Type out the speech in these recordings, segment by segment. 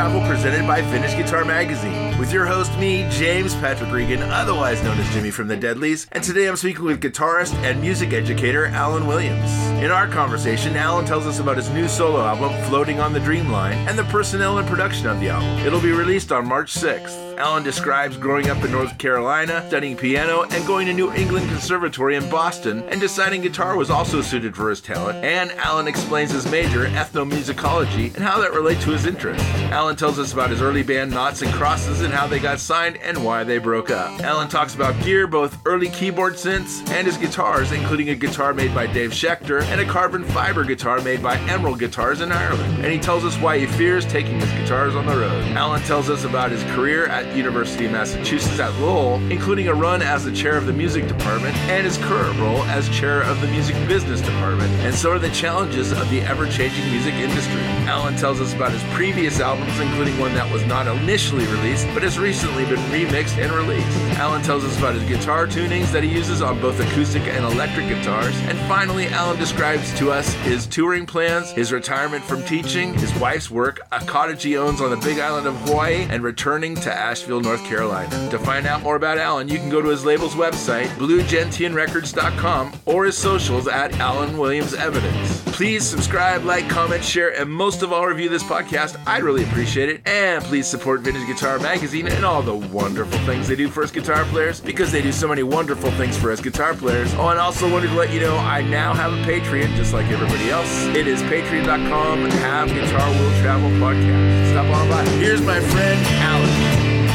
Travel presented by Vintage Guitar Magazine with your host, me, James Patrick Regan, otherwise known as Jimmy from the Deadlies, and today I'm speaking with guitarist and music educator Alan Williams. In our conversation, Alan tells us about his new solo album, Floating on the Dreamline, and the personnel and production of the album. It'll be released on March 6th. Alan describes growing up in North Carolina, studying piano, and going to New England Conservatory in Boston, and deciding guitar was also suited for his talent. And Alan explains his major, ethnomusicology, and how that relates to his interests. Alan tells us about his early band Knots and Crosses and how they got signed and why they broke up. Alan talks about gear, both early keyboard synths and his guitars, including a guitar made by Dave Schechter and a carbon fiber guitar made by Emerald Guitars in Ireland. And he tells us why he fears taking his guitars on the road. Alan tells us about his career at University of Massachusetts at Lowell, including a run as the chair of the music department and his current role as chair of the music business department, and so are the challenges of the ever-changing music industry. Alan tells us about his previous albums, including one that was not initially released, but has recently been remixed and released. Alan tells us about his guitar tunings that he uses on both acoustic and electric guitars. And finally, Alan describes to us his touring plans, his retirement from teaching, his wife's work, a cottage he owns on the Big Island of Hawaii, and returning to Asheville, North Carolina. To find out more about Alan, you can go to his label's website, BlueGentianRecords.com, or his socials at Alan Williams Evidence. Please subscribe, like, comment, share, and most of all, review this podcast. I'd really appreciate it. And please support Vintage Guitar Magazine and all the wonderful things they do for us guitar players, because they do so many wonderful things for us guitar players. Oh, and also wanted to let you know I now have a Patreon, just like everybody else. It is patreon.com, Have Guitar Will Travel Podcast. Stop on by. Here's my friend, Alan.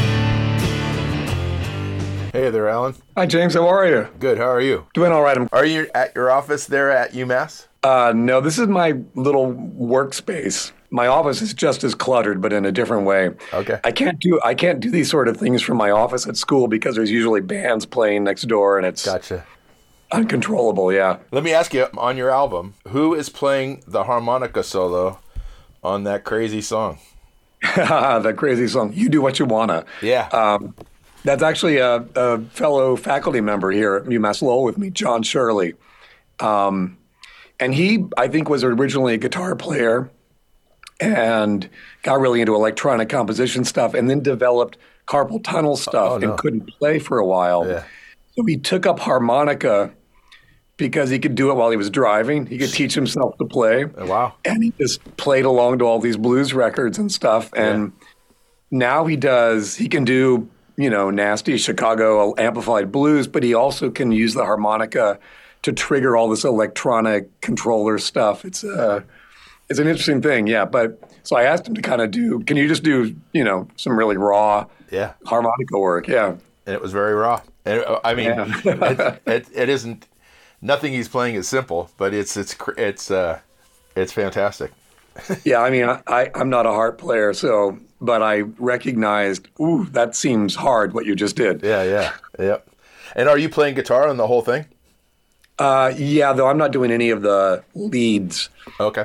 Hey there, Alan. Hi, James. How are you? Good. How are you? Doing all right. Are you at your office there at UMass? No, this is my little workspace. My office is just as cluttered, but in a different way. Okay. I can't do these sort of things from my office at school because there's usually bands playing next door, and it's Gotcha. Uncontrollable. Yeah. Let me ask you, on your album, who is playing the harmonica solo on that crazy song? That crazy song, You Do What You Wanna. Yeah. That's actually a fellow faculty member here at UMass Lowell with me, John Shirley. And he, I think, was originally a guitar player and got really into electronic composition stuff and then developed carpal tunnel stuff and couldn't play for a while. Yeah. So he took up harmonica because he could do it while he was driving. He could teach himself to play. Oh, wow. And he just played along to all these blues records and stuff. And now he can do, nasty Chicago amplified blues, but he also can use the harmonica to trigger all this electronic controller stuff. It's an interesting thing, yeah. But so I asked him to kind of can you just do, some really raw harmonica work? Yeah. And it was very raw. And, I mean, it isn't, nothing he's playing is simple, but it's fantastic. Yeah, I mean, I'm not a harp player, but I recognized, that seems hard what you just did. Yeah. And are you playing guitar on the whole thing? Yeah, though I'm not doing any of the leads. Okay.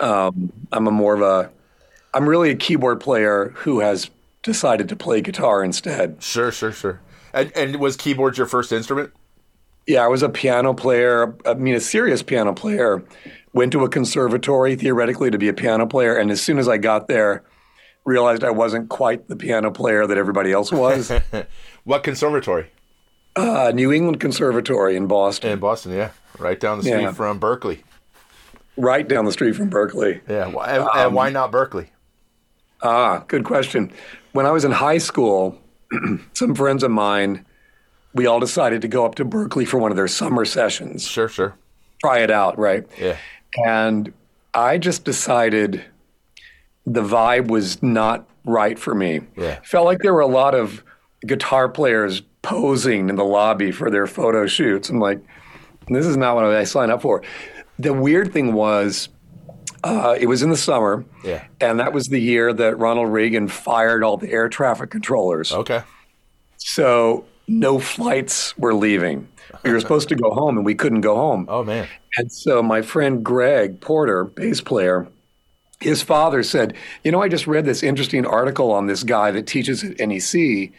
I'm really a keyboard player who has decided to play guitar instead. Sure. And was keyboard your first instrument? Yeah, I was a piano player, a serious piano player. Went to a conservatory, theoretically, to be a piano player, and as soon as I got there, realized I wasn't quite the piano player that everybody else was. What conservatory? New England Conservatory in Boston. In Boston, yeah. Right down the street from Berkeley. Right down the street from Berkeley. Yeah, and why not Berkeley? Good question. When I was in high school, some friends of mine, we all decided to go up to Berkeley for one of their summer sessions. Sure. Try it out, right? Yeah. And I just decided the vibe was not right for me. Yeah. Felt like there were a lot of guitar players posing in the lobby for their photo shoots. I'm like, this is not what I signed up for. The weird thing was, it was in the summer, and that was the year that Ronald Reagan fired all the air traffic controllers. Okay. So no flights were leaving. We were supposed to go home, and we couldn't go home. Oh, man. And so my friend Greg Porter, bass player, his father said, I just read this interesting article on this guy that teaches at NEC.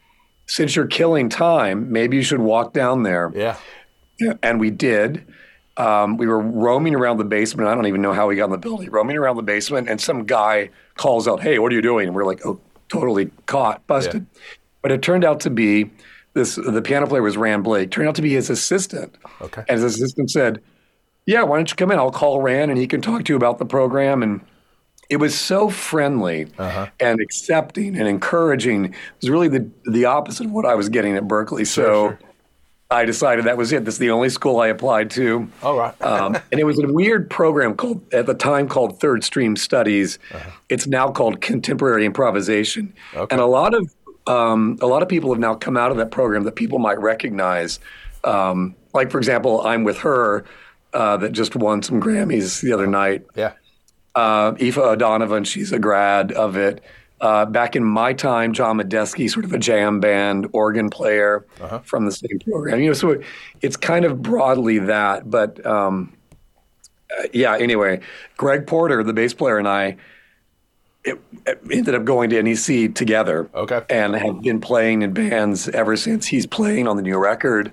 Since you're killing time, maybe you should walk down there. Yeah. And we did. we were roaming around the basement. I don't even know how we got in the building. Roaming around the basement, and some guy calls out, "Hey, what are you doing?" And we're like, "Oh, totally caught, busted." Yeah. But it turned out to be the piano player was Rand Blake. Turned out to be his assistant. Okay. And his assistant said, "Yeah, why don't you come in? I'll call Rand, and he can talk to you about the program." And it was so friendly and accepting and encouraging. It was really the opposite of what I was getting at Berklee. Sure. I decided that was it. This is the only school I applied to. Oh, right. And it was a weird program at the time called Third Stream Studies. It's now called Contemporary Improvisation. Okay. And a lot of people have now come out of that program that people might recognize. Like, for example, I'm With Her, that just won some Grammys the other night. Yeah. Aoife O'Donovan, she's a grad of it. Back in my time, John Medeski, sort of a jam band organ player from the same program. So it's kind of broadly that. But anyway, Greg Porter, the bass player, and I ended up going to NEC together. Okay. And have been playing in bands ever since. He's playing on the new record.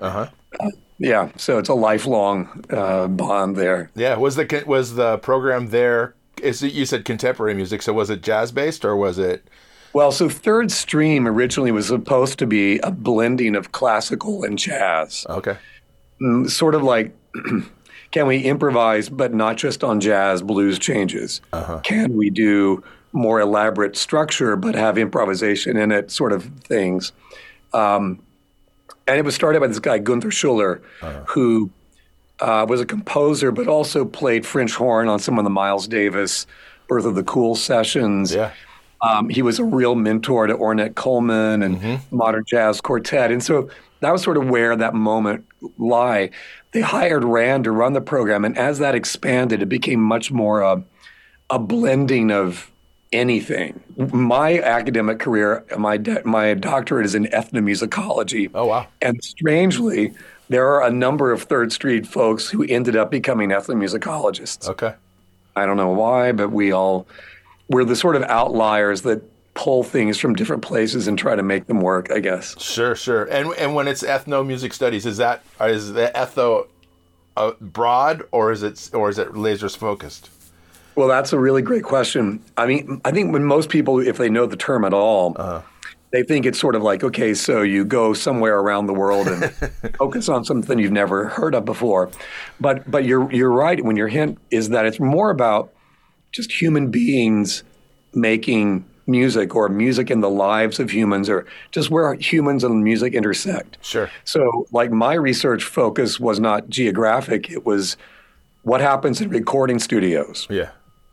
So it's a lifelong bond there. Yeah. Was the program there? You said contemporary music, so was it jazz-based or was it? Well, so Third Stream originally was supposed to be a blending of classical and jazz. Okay. Sort of like, can we improvise, but not just on jazz, blues changes? Can we do more elaborate structure, but have improvisation in it, sort of things? And it was started by this guy, Gunther Schuller, who was a composer, but also played French horn on some of the Miles Davis, Birth of the Cool sessions. Yeah. He was a real mentor to Ornette Coleman and Modern Jazz Quartet. And so that was sort of where that moment lie. They hired Rand to run the program, and as that expanded, it became much more a blending of anything. My academic career, my doctorate is in ethnomusicology. Oh, wow. And strangely, there are a number of Third Street folks who ended up becoming ethnomusicologists. Okay. I don't know why, but we're the sort of outliers that pull things from different places and try to make them work, I guess. Sure. And when it's ethnomusic studies, is the ethno broad or is it laser focused? Well, that's a really great question. I mean, I think when most people, if they know the term at all, they think it's sort of like, okay, so you go somewhere around the world and focus on something you've never heard of before. But you're right when your hint is that it's more about just human beings making music or music in the lives of humans or just where humans and music intersect. Sure. So like my research focus was not geographic. It was what happens in recording studios. Yeah.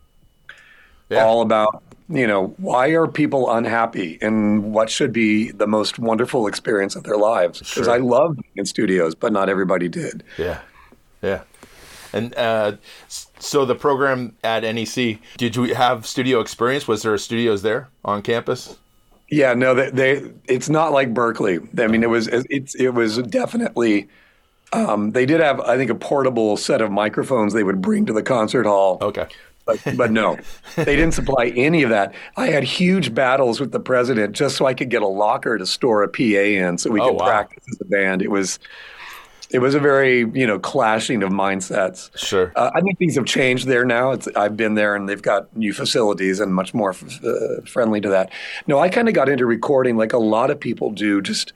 All about, why are people unhappy and what should be the most wonderful experience of their lives? Because I loved being in studios, but not everybody did. Yeah. And so the program at NEC, did you have studio experience? Was there studios there on campus? Yeah, no, it's not like Berklee. I mean, it was definitely. They did have, I think, a portable set of microphones they would bring to the concert hall. Okay. But no, they didn't supply any of that. I had huge battles with the president just so I could get a locker to store a PA in so we could practice as a band. It was a very, clashing of mindsets. Sure. I think things have changed there now. I've been there and they've got new facilities and much more friendly to that. No, I kind of got into recording like a lot of people do, just,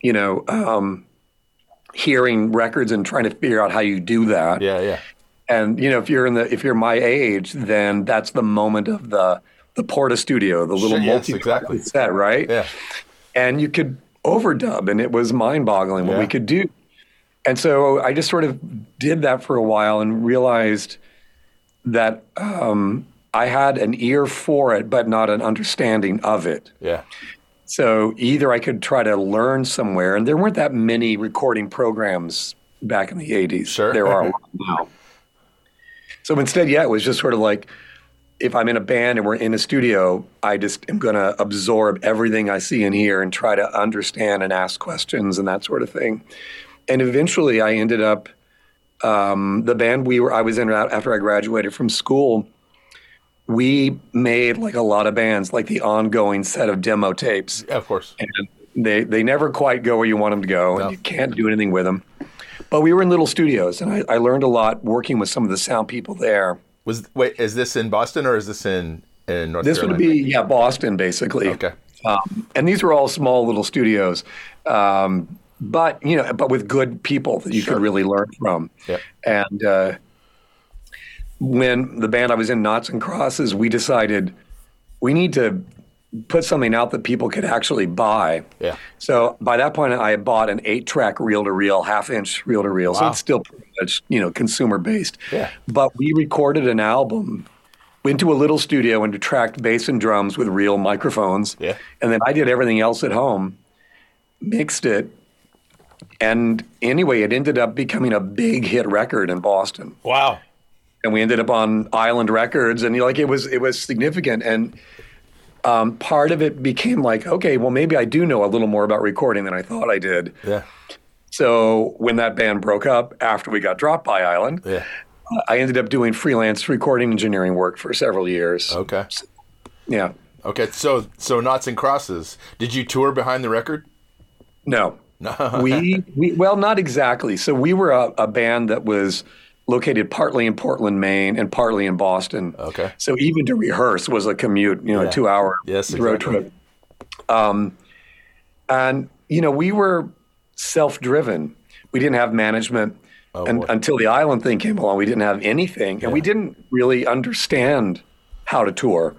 hearing records and trying to figure out how you do that. Yeah. And if you're my age, then that's the moment of the Porta Studio, the little multi-track set, right? Yeah. And you could overdub, and it was mind-boggling what we could do. And so I just sort of did that for a while and realized that I had an ear for it, but not an understanding of it. Yeah. So either I could try to learn somewhere, and there weren't that many recording programs back in the 80s. Sure. There are a lot now. So instead, it was just sort of like, if I'm in a band and we're in a studio, I just am going to absorb everything I see and hear and try to understand and ask questions and that sort of thing. And eventually I ended up, the band I was in after I graduated from school, we made like a lot of bands, like the ongoing set of demo tapes. Of course. And they never quite go where you want them to go, and you can't do anything with them. But we were in little studios, and I learned a lot working with some of the sound people there. Is this in Boston or is this in North This Carolina? would be, Boston, basically. Okay. And these were all small little studios, but with good people that you could really learn from. Yeah. And when the band I was in, Knots and Crosses, we decided we need to put something out that people could actually buy. Yeah. So by that point, I had bought an 8-track reel-to-reel, half-inch reel-to-reel. Wow. So it's still pretty much, consumer-based. Yeah. But we recorded an album, went to a little studio and tracked bass and drums with real microphones. Yeah. And then I did everything else at home, mixed it. And anyway, it ended up becoming a big hit record in Boston. Wow. And we ended up on Island Records, and it was significant. And part of it became like, okay, well, maybe I do know a little more about recording than I thought I did. Yeah. So when that band broke up after we got dropped by Island, Yeah. I ended up doing freelance recording engineering work for several years. Okay. Yeah. Okay. So Knots and Crosses. Did you tour behind the record? No. we well, not exactly. So we were a band that was located partly in Portland, Maine, and partly in Boston. Okay. So even to rehearse was a commute, a 2-hour road trip. And we were self-driven. We didn't have management. Until the Island thing came along, we didn't have anything. And we didn't really understand how to tour.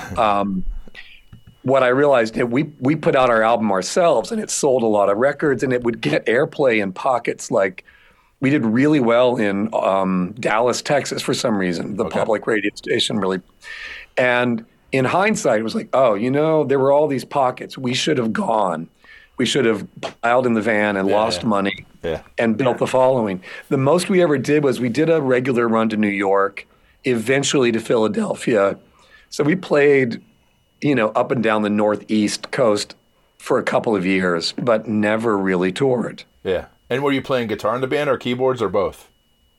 What I realized, we put out our album ourselves, and it sold a lot of records, and it would get airplay in pockets. Like, we did really well in Dallas, Texas, for some reason, the public radio station really. And in hindsight, it was like, there were all these pockets. We should have gone. We should have piled in the van and lost money and built the following. The most we ever did was we did a regular run to New York, eventually to Philadelphia. So we played, up and down the Northeast coast for a couple of years, but never really toured. Yeah. And were you playing guitar in the band or keyboards or both?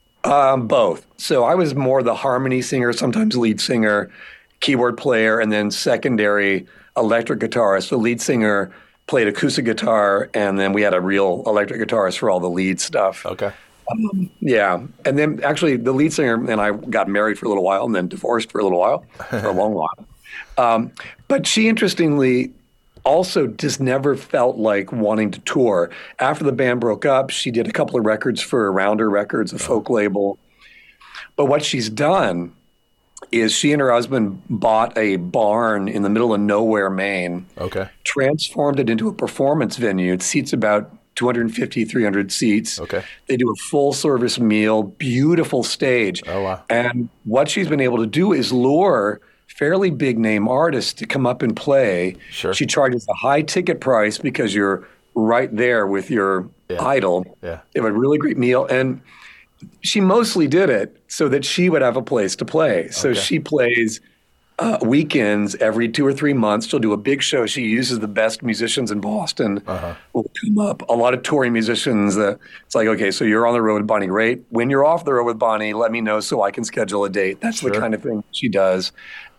Both. So I was more the harmony singer, sometimes lead singer, keyboard player, and then secondary electric guitarist. The lead singer played acoustic guitar, and then we had a real electric guitarist for all the lead stuff. Okay. Yeah. And then actually the lead singer and I got married for a little while and then divorced for a little while, for a long while. But she interestingly also just never felt like wanting to tour. After the band broke up, she did a couple of records for Rounder Records, a folk label. But what she's done is she and her husband bought a barn in the middle of nowhere, Maine. Okay. Transformed it into a performance venue. It seats about 250, 300 seats. Okay. They do a full service meal, beautiful stage. Oh, wow. And what she's been able to do is lure fairly big name artists to come up and play. Sure. She charges a high ticket price because you're right there with your idol. Yeah. They have a really great meal. And she mostly did it so that she would have a place to play. So she plays weekends every 2 or 3 months. She'll do a big show. She uses the best musicians in Boston will come up. A lot of touring musicians. It's like, okay, so you're on the road with Bonnie. Great. When you're off the road with Bonnie, let me know so I can schedule a date. That's the kind of thing she does.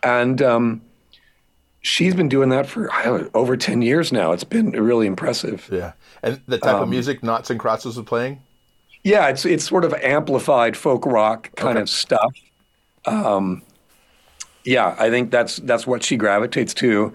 And she's been doing that for over 10 years now. It's been really impressive. Yeah. And the type of music Knots and Crosses was playing? Yeah, it's sort of amplified folk rock kind of stuff. Yeah, I think that's what she gravitates to.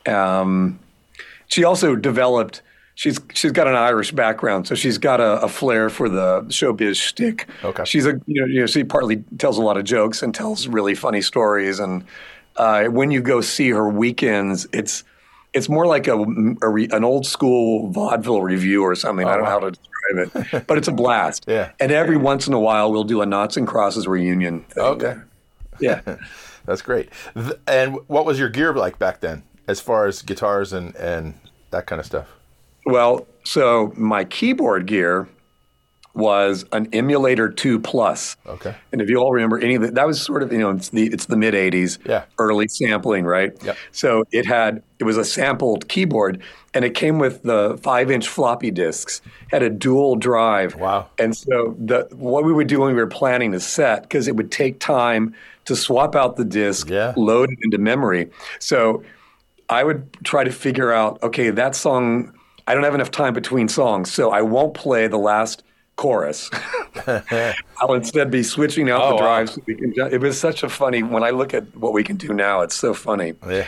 She also developed. She's got an Irish background, so she's got a flair for the showbiz shtick. Okay. She's she partly tells a lot of jokes and tells really funny stories. And when you go see her weekends, it's more like an old school vaudeville review or something. I don't know how to describe it, but it's a blast. Yeah. And every once in a while, we'll do a Knots and Crosses reunion thing. Okay. Yeah. That's great. And what was your gear like back then, as far as guitars and that kind of stuff? Well, so my keyboard gear was an Emulator 2 Plus. Okay. And if you all remember any of that was sort of, it's the mid 80s, early sampling, right? Yep. So it was a sampled keyboard, and it came with the 5-inch floppy disks, had a dual drive. Wow. And so what we would do when we were planning a set, because it would take time to swap out the disc, load it into memory. So I would try to figure out, okay, that song, I don't have enough time between songs, so I won't play the last chorus. I'll instead be switching out the drives. So we can. It was such a funny. When I look at what we can do now, it's so funny. Yeah.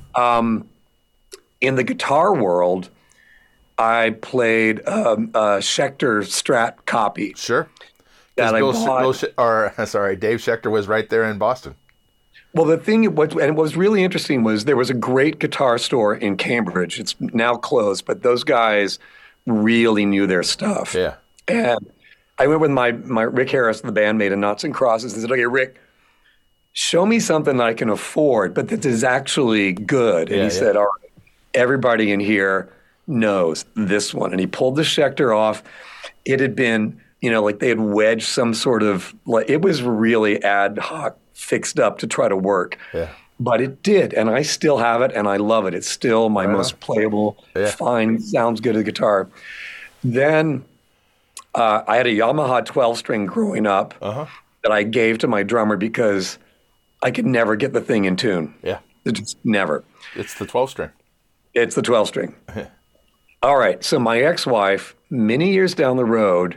In the guitar world, I played a Schecter Strat copy. Sure. That Dave Schechter was right there in Boston. Well, what was really interesting was there was a great guitar store in Cambridge. It's now closed, but those guys really knew their stuff. Yeah. And I went with my Rick Harris, the bandmate in Knots and Crosses, and said, okay, Rick, show me something that I can afford, but that is actually good. And he said, all right, everybody in here knows this one. And he pulled the Schecter off. It had been, like they had wedged some sort of, it was really ad hoc fixed up to try to work. Yeah. But it did, and I still have it, and I love it. It's still my most playable, fine, sounds good as guitar. Then I had a Yamaha 12-string growing up that I gave to my drummer because I could never get the thing in tune. Yeah. Just never. It's the 12-string. It's the 12-string. All right, so my ex-wife, many years down the road,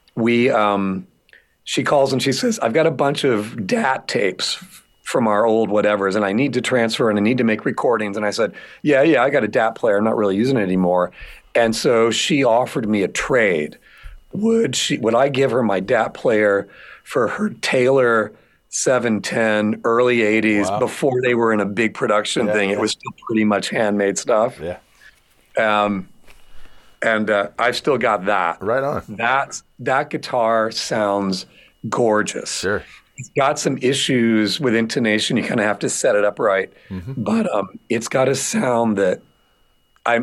she calls and she says, I've got a bunch of DAT tapes from our old whatevers, and I need to transfer and I need to make recordings. And I said, yeah, I got a DAT player. I'm not really using it anymore. And so she offered me a trade. Would I give her my DAT player for her Taylor 710 early 80s before they were in a big production thing? It was still pretty much handmade stuff. Yeah. And I've still got that. Right on. That guitar sounds gorgeous. Sure. It's got some issues with intonation. You kind of have to set it up right. Mm-hmm. But it's got a sound that, I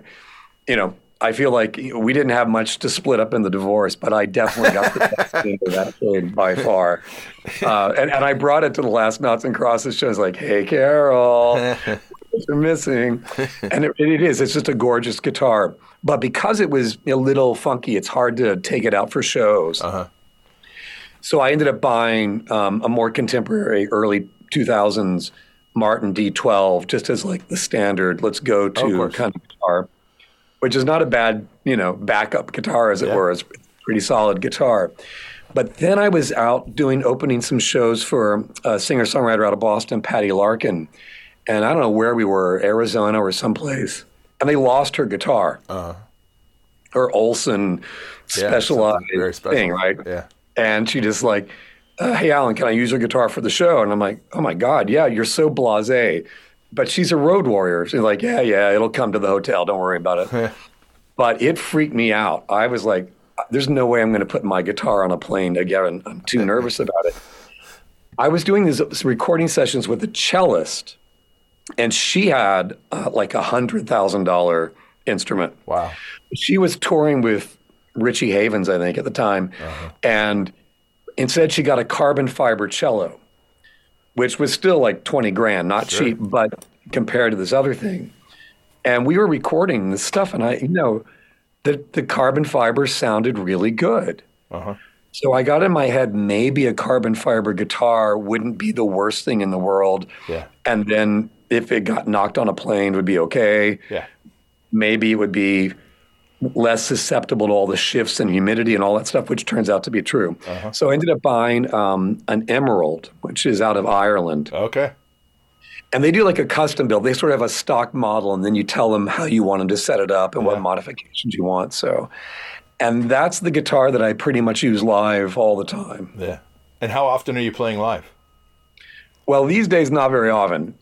feel like we didn't have much to split up in the divorce, but I definitely got the best thing of that thing by far. And I brought it to the last Knots and Crosses show. I was like, hey, Carol, what you're missing. And it is. It's just a gorgeous guitar. But because it was a little funky, it's hard to take it out for shows. Uh-huh. So I ended up buying a more contemporary, early 2000s Martin D12, just as like the standard, let's go to kind of guitar, which is not a bad, backup guitar, as it were. It's a pretty solid guitar. But then I was out opening some shows for a singer-songwriter out of Boston, Patty Larkin. And I don't know where we were, Arizona or someplace. And they lost her guitar. Her Olson specialized thing, right? Yeah. And she just like, hey, Alan, can I use your guitar for the show? And I'm like, oh, my God, yeah, you're so blasé. But she's a road warrior. She's like, yeah, it'll come to the hotel. Don't worry about it. But it freaked me out. I was like, there's no way I'm going to put my guitar on a plane again. I'm too nervous about it. I was doing these recording sessions with a cellist, and she had like $100,000 instrument. Wow. She was touring with Richie Havens, I think, at the time. And instead she got a carbon fiber cello, which was still like 20 grand, not cheap, but compared to this other thing. And we were recording this stuff, and the carbon fiber sounded really good. So I got in my head, maybe a carbon fiber guitar wouldn't be the worst thing in the world. Yeah. And then if it got knocked on a plane, it would be okay. Yeah. Maybe it would be less susceptible to all the shifts and humidity and all that stuff, which turns out to be true. So I ended up buying an Emerald, which is out of Ireland. Okay. And they do like a custom build. They sort of have a stock model, and then you tell them how you want them to set it up and what modifications you want. So, and that's the guitar that I pretty much use live all the time. Yeah. And how often are you playing live? Well, these days, not very often.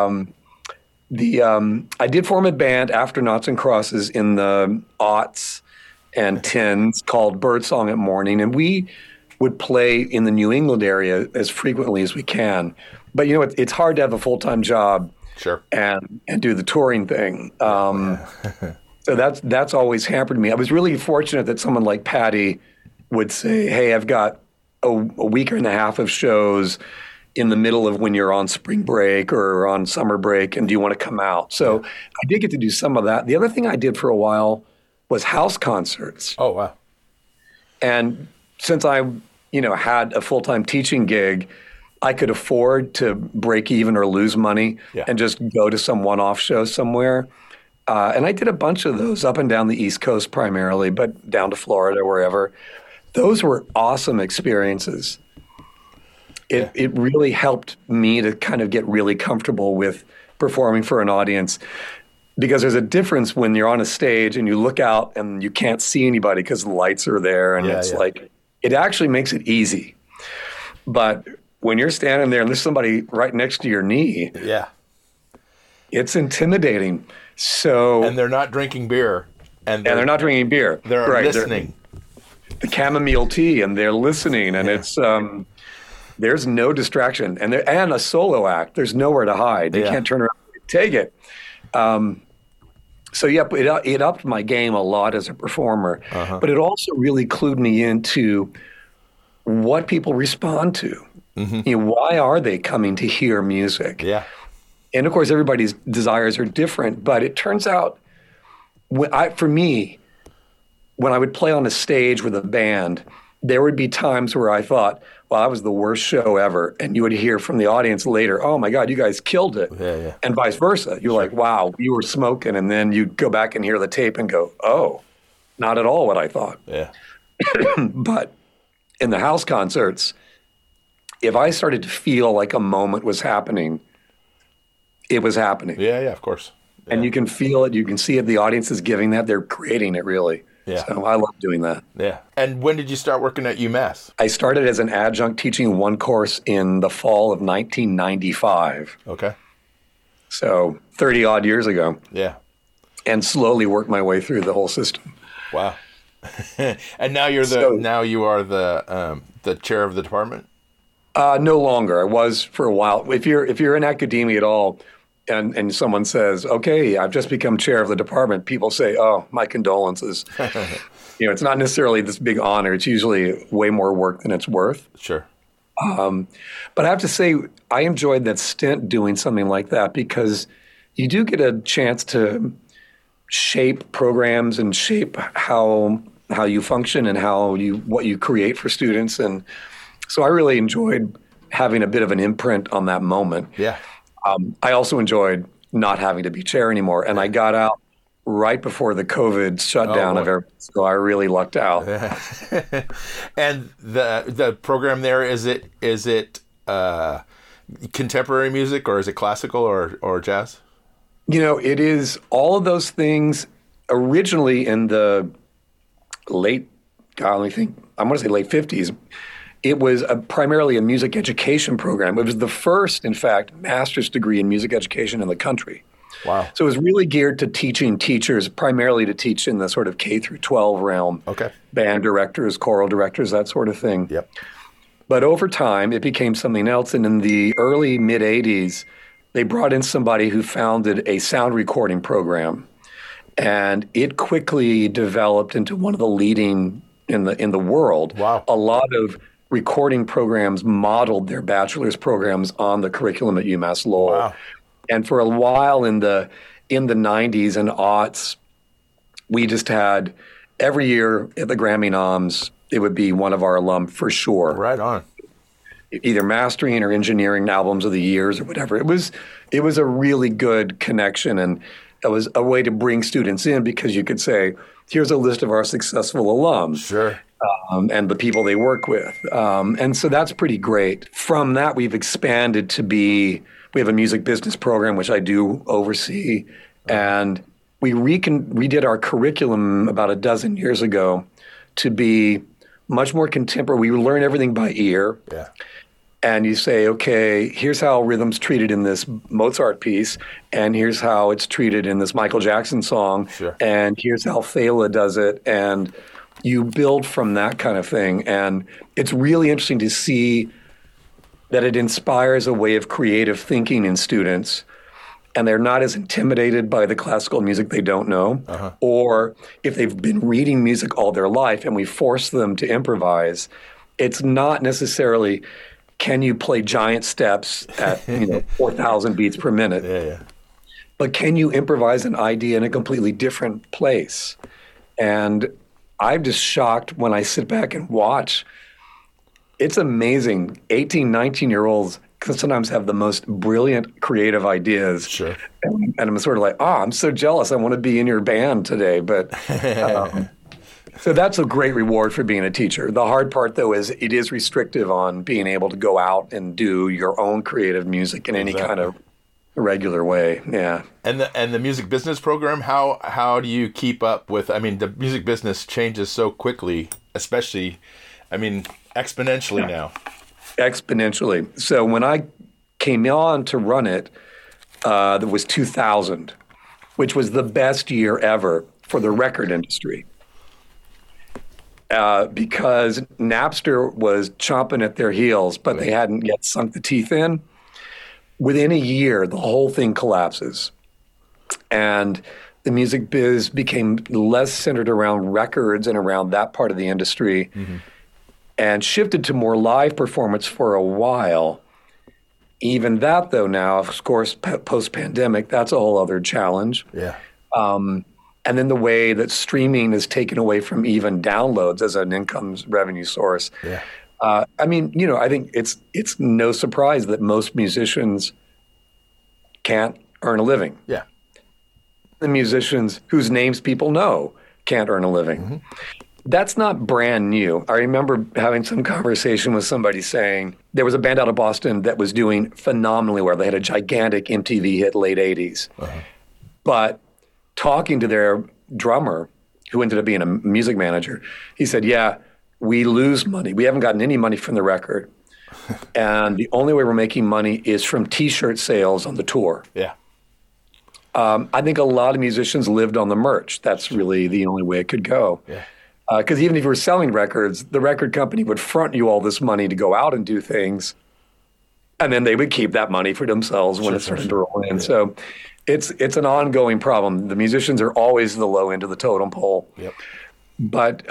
I did form a band after Knots and Crosses in the aughts and tens called Birdsong at Morning, and we would play in the New England area as frequently as we can. But it's hard to have a full-time job and do the touring thing. So that's always hampered me. I was really fortunate that someone like Patty would say, hey, I've got a week and a half of shows in the middle of when you're on spring break or on summer break, and do you want to come out? So I did get to do some of that. The other thing I did for a while was house concerts. Oh, wow. And since I, had a full-time teaching gig, I could afford to break even or lose money and just go to some one-off show somewhere. And I did a bunch of those up and down the East Coast primarily, but down to Florida, wherever. those were awesome experiences. It really helped me to kind of get really comfortable with performing for an audience, because there's a difference when you're on a stage and you look out and you can't see anybody because the lights are there, and like, it actually makes it easy. But when you're standing there and there's somebody right next to your knee, it's intimidating. So, and they're not drinking beer, and they're not drinking beer. They're listening. The chamomile tea, and they're listening, and it's there's no distraction, and a solo act. There's nowhere to hide. You can't turn around and take it. So it upped my game a lot as a performer, but it also really clued me into what people respond to. You know, why are they coming to hear music? And of course, everybody's desires are different, but it turns out, for me, when I would play on a stage with a band, there would be times where I thought, well, that was the worst show ever. And you would hear from the audience later, oh my God, you guys killed it. And vice versa. You're like, wow, you were smoking. And then you go back and hear the tape and go, oh, not at all what I thought. But in the house concerts, if I started to feel like a moment was happening, it was happening. Of course. And you can feel it. You can see it. The audience is giving that. They're creating it, really. So I love doing that. And when did you start working at UMass? I started as an adjunct teaching one course in the fall of 1995. Okay. So 30 odd years ago. And slowly worked my way through the whole system. Wow. And now you are the chair of the department? No longer. I was for a while. If you're in academia at all, and someone says, okay, I've just become chair of the department, people say, oh, my condolences. You know, it's not necessarily this big honor. It's usually way more work than it's worth. Sure. But I have to say, I enjoyed that stint doing something like that, because you do get a chance to shape programs and shape how you function and what you create for students. And so I really enjoyed having a bit of an imprint on that moment. I also enjoyed not having to be chair anymore, and I got out right before the COVID shutdown of everything, so I really lucked out. And the program there, is it contemporary music, or is it classical or jazz? You know, it is all of those things. Originally in the late 50s, it was primarily a music education program. It was the first, in fact, master's degree in music education in the country. Wow. So it was really geared to teaching teachers, primarily to teach in the sort of K through 12 realm. Band directors, choral directors, that sort of thing. But over time, it became something else. And in the early, mid-'80s, they brought in somebody who founded a sound recording program. And it quickly developed into one of the leading in the world. Wow. A lot of recording programs modeled their bachelor's programs on the curriculum at UMass Lowell. Wow. And for a while in the 90s and aughts, we just had every year at the Grammy Noms, it would be one of our alum for sure. Right on. Either mastering or engineering albums of the years or whatever. It was a really good connection, and it was a way to bring students in, because you could say, here's a list of our successful alums. Sure. And the people they work with. And so that's pretty great. From that, we've expanded to we have a music business program, which I do oversee. And we redid our curriculum about a dozen years ago to be much more contemporary. We learn everything by ear. And you say, okay, here's how rhythm's treated in this Mozart piece, and here's how it's treated in this Michael Jackson song, and here's how Fela does it. And you build from that kind of thing. And it's really interesting to see that it inspires a way of creative thinking in students, and they're not as intimidated by the classical music they don't know. Or if they've been reading music all their life and we force them to improvise, it's not necessarily, can you play giant steps at 4,000 beats per minute? But can you improvise an idea in a completely different place? And I'm just shocked when I sit back and watch. It's amazing. 18, 19-year-olds sometimes have the most brilliant creative ideas. And I'm sort of like, I'm so jealous. I want to be in your band today. But So that's a great reward for being a teacher. The hard part, though, is it is restrictive on being able to go out and do your own creative music in any kind of regular way. Yeah. And the music business program, how do you keep up with? I mean, the music business changes so quickly, especially, I mean, exponentially now. Exponentially. So when I came on to run it, that was 2000, which was the best year ever for the record industry. Because Napster was chomping at their heels, but they hadn't yet sunk the teeth in. Within a year, the whole thing collapses. And the music biz became less centered around records and around that part of the industry, and shifted to more live performance for a while. Even that, though, now, of course, post-pandemic, that's a whole other challenge. Yeah. And then the way that streaming is taken away from even downloads as an income revenue source. Yeah. I mean, I think it's no surprise that most musicians can't earn a living. Yeah. The musicians whose names people know can't earn a living. That's not brand new. I remember having some conversation with somebody saying there was a band out of Boston that was doing phenomenally well. They had a gigantic MTV hit late 80s. But talking to their drummer, who ended up being a music manager, he said, yeah, we lose money. We haven't gotten any money from the record. And the only way we're making money is from T-shirt sales on the tour. Yeah. I think a lot of musicians lived on the merch. That's really the only way it could go. Yeah. Because even if you were selling records, the record company would front you all this money to go out and do things. And then they would keep that money for themselves when it started to roll in. Yeah. So it's an ongoing problem. The musicians are always the low end of the totem pole. Yep. But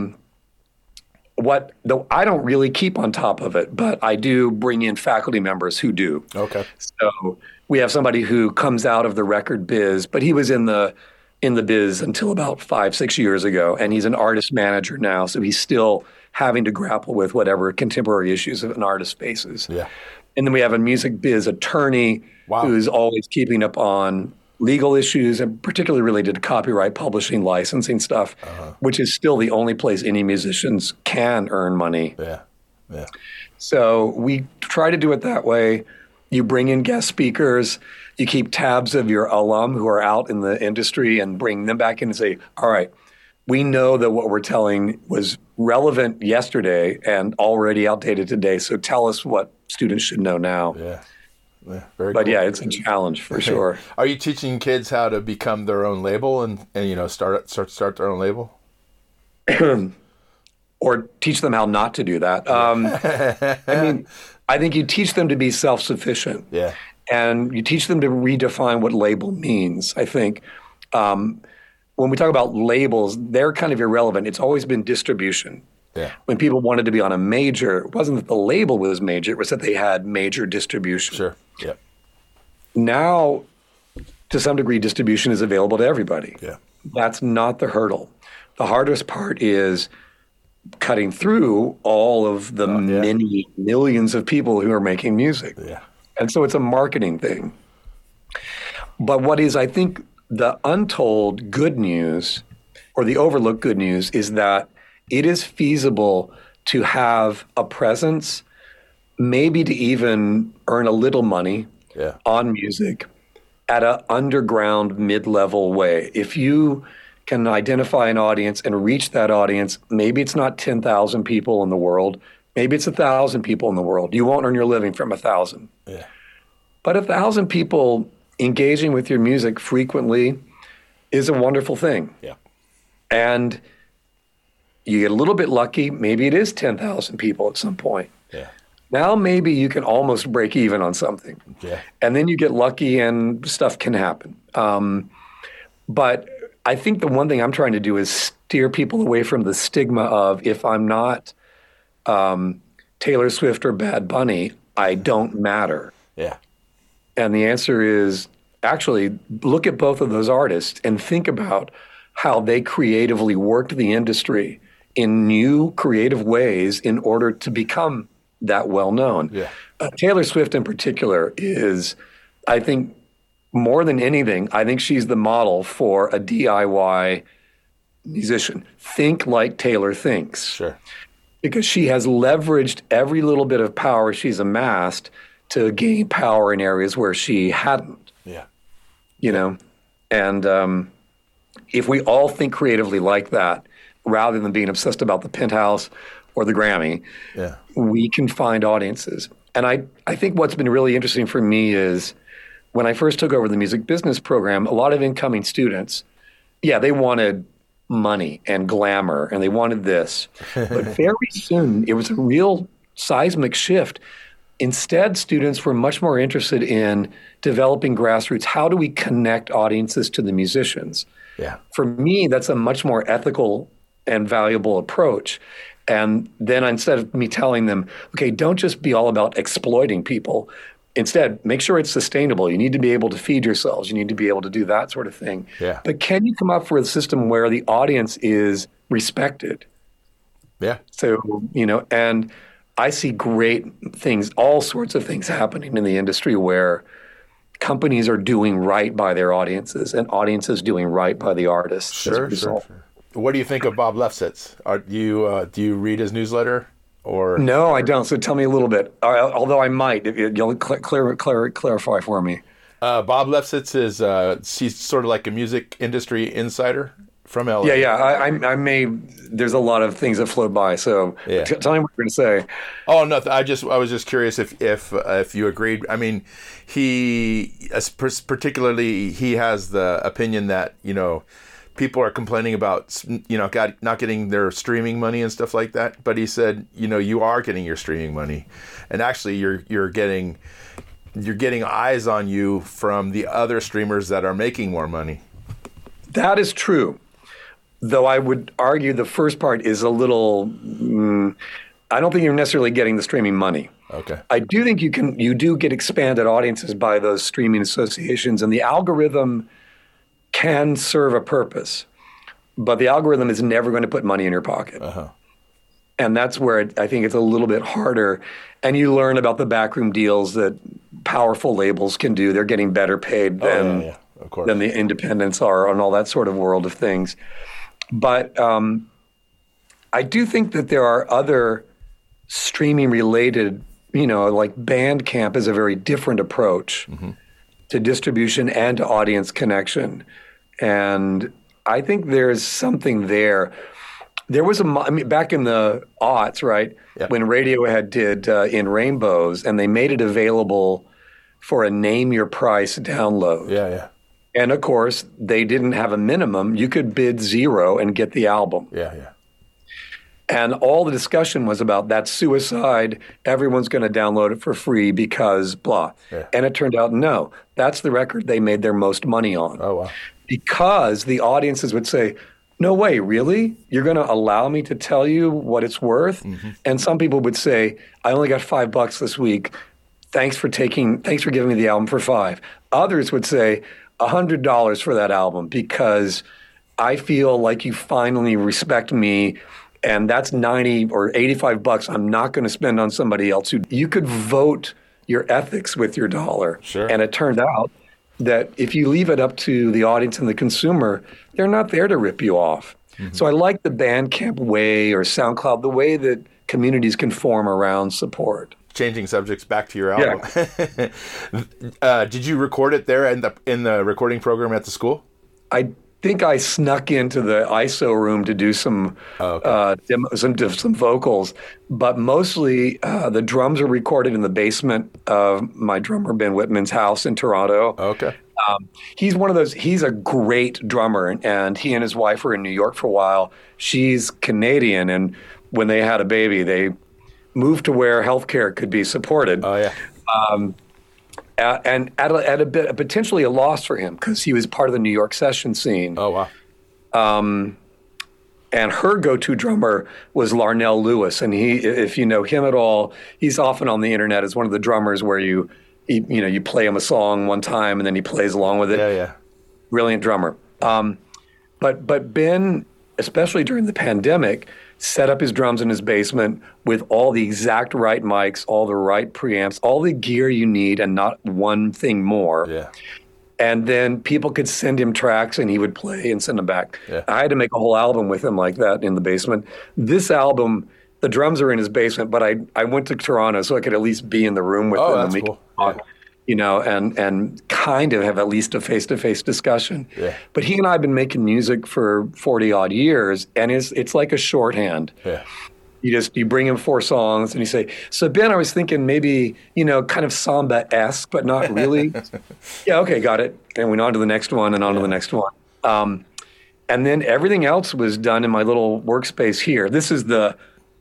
though I don't really keep on top of it, but I do bring in faculty members who do. Okay. So we have somebody who comes out of the record biz, but he was in the biz until about 5-6 years ago, and he's an artist manager now, so he's still having to grapple with whatever contemporary issues an artist faces. Yeah. And then we have a music biz attorney who's always keeping up on legal issues, and particularly related to copyright, publishing, licensing stuff, which is still the only place any musicians can earn money. Yeah, yeah. So we try to do it that way. You bring in guest speakers. You keep tabs of your alum who are out in the industry and bring them back in and say, all right, we know that what we're telling was relevant yesterday and already outdated today, so tell us what students should know now. Yeah. Yeah, very but cool. Yeah, it's a challenge for sure. Are you teaching kids how to become their own label and start their own label? Or teach them how not to do that? I mean, I think you teach them to be self-sufficient. Yeah. And you teach them to redefine what label means. I think when we talk about labels, they're kind of irrelevant. It's always been distribution. Yeah. When people wanted to be on a major, it wasn't that the label was major, it was that they had major distribution. Sure. Yeah. Now, to some degree, distribution is available to everybody. Yeah. That's not the hurdle. The hardest part is cutting through all of the many millions of people who are making music. Yeah. And so it's a marketing thing. But what is, I think, the untold good news or the overlooked good news is that it is feasible to have a presence, maybe to even earn a little money on music at an underground mid-level way. If you can identify an audience and reach that audience, maybe it's not 10,000 people in the world, maybe it's 1,000 people in the world. You won't earn your living from 1,000. Yeah. But 1,000 people engaging with your music frequently is a wonderful thing. Yeah. And you get a little bit lucky, maybe it is 10,000 people at some point. Yeah. Now maybe you can almost break even on something. Yeah. And then you get lucky and stuff can happen. But I think the one thing I'm trying to do is steer people away from the stigma of if I'm not Taylor Swift or Bad Bunny, I don't matter. Yeah. And the answer is actually look at both of those artists and think about how they creatively worked the industry in new creative ways in order to become that well known. Yeah. Taylor Swift in particular is, I think, more than anything, I think she's the model for a DIY musician. Think like Taylor thinks. Sure. Because she has leveraged every little bit of power she's amassed to gain power in areas where she hadn't. Yeah. You know? And if we all think creatively like that, rather than being obsessed about the Penthouse or the Grammy, we can find audiences. And I think what's been really interesting for me is when I first took over the music business program, a lot of incoming students, they wanted money and glamour and they wanted this. But very soon, it was a real seismic shift. Instead, students were much more interested in developing grassroots. How do we connect audiences to the musicians? Yeah. For me, that's a much more ethical and valuable approach. And then instead of me telling them, okay, don't just be all about exploiting people. Instead, make sure it's sustainable. You need to be able to feed yourselves. You need to be able to do that sort of thing. Yeah. But can you come up with a system where the audience is respected? Yeah. So, and I see great things, all sorts of things happening in the industry where companies are doing right by their audiences and audiences doing right by the artists. Sure. What do you think of Bob Lefsetz? Do you read his newsletter? Or no, I don't. So tell me a little bit. Although I might, if you'll clarify for me. Bob Lefsetz is he's sort of like a music industry insider from LA. Yeah. I may. There's a lot of things that float by. So tell me what you're going to say. Oh no, I was just curious if you agreed. I mean, he particularly he has the opinion that people are complaining about, not getting their streaming money and stuff like that. But he said, you are getting your streaming money, and actually, you're getting eyes on you from the other streamers that are making more money. That is true, though I would argue the first part is a little. I don't think you're necessarily getting the streaming money. Okay. I do think you do get expanded audiences by those streaming associations, and the algorithm can serve a purpose, but the algorithm is never going to put money in your pocket. Uh-huh. And that's where I think it's a little bit harder. And you learn about the backroom deals that powerful labels can do. They're getting better paid than the independents are and all that sort of world of things. But I do think that there are other streaming related, like Bandcamp is a very different approach to distribution and to audience connection. And I think there's something there. There was back in the aughts, right, when Radiohead did In Rainbows, and they made it available for a name your price download. Yeah. And of course, they didn't have a minimum. You could bid $0 and get the album. Yeah. And all the discussion was about that's suicide. Everyone's going to download it for free because blah. Yeah. And it turned out, no, that's the record they made their most money on. Oh, wow. Because the audiences would say, no way, really? You're going to allow me to tell you what it's worth? Mm-hmm. And some people would say, I only got $5 this week. Thanks for giving me the album for $5. Others would say $100 for that album because I feel like you finally respect me. And that's $90 or $85 I'm not going to spend on somebody else. You could vote your ethics with your dollar. Sure. And it turned out that if you leave it up to the audience and the consumer, they're not there to rip you off. Mm-hmm. So I like the Bandcamp way or SoundCloud, the way that communities can form around support. Changing subjects, back to your album. Yeah. Did you record it there in the recording program at the school? I think I snuck into the ISO room to do some some vocals, but mostly the drums are recorded in the basement of my drummer Ben Whitman's house in Toronto. Okay. He's one of those. He's a great drummer, and he and his wife were in New York for a while. She's Canadian, and when they had a baby, they moved to where healthcare could be supported. Oh yeah. And at a bit potentially a loss for him because he was part of the New York session scene. Oh wow! And her go-to drummer was Larnell Lewis, and if you know him at all, he's often on the internet as one of the drummers where you play him a song one time and then he plays along with it. Yeah. Brilliant drummer. But Ben, especially during the pandemic, set up his drums in his basement with all the exact right mics, all the right preamps, all the gear you need and not one thing more. Yeah. And then people could send him tracks and he would play and send them back. Yeah. I had to make a whole album with him like that in the basement. This album, the drums are in his basement, but I went to Toronto so I could at least be in the room with him. That's and we cool. could talk, and kind of have at least a face-to-face discussion. Yeah. But he and I have been making music for 40 odd years, and it's like a shorthand. Yeah. You bring him 4 songs and you say, so Ben, I was thinking maybe, kind of samba-esque, but not really. Yeah, okay, got it. And went on to the next one and on to the next one. And then everything else was done in my little workspace here. This is the